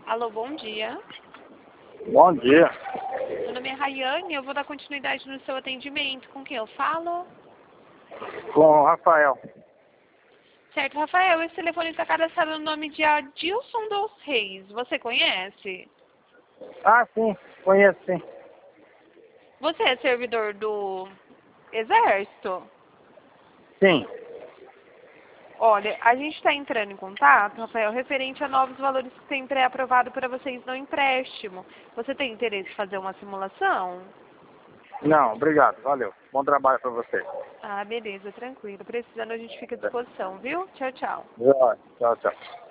Alô, bom dia. Bom dia. Meu nome é Rayane e eu vou dar continuidade no seu atendimento. Com quem eu falo? Com o Rafael. Certo, Rafael, esse telefone está cadastrado no nome de Adilson dos Reis. Você conhece? Ah, sim. Conheço, sim. Você é servidor do Exército? Sim. Olha, a gente está entrando em contato, Rafael, referente a novos valores que tem pré-aprovado para vocês no empréstimo. Você tem interesse em fazer uma simulação? Não, obrigado. Valeu. Bom trabalho para você. Ah, beleza, tranquilo. Precisando, a gente fica à disposição, viu? Tchau, tchau. Tchau, tchau.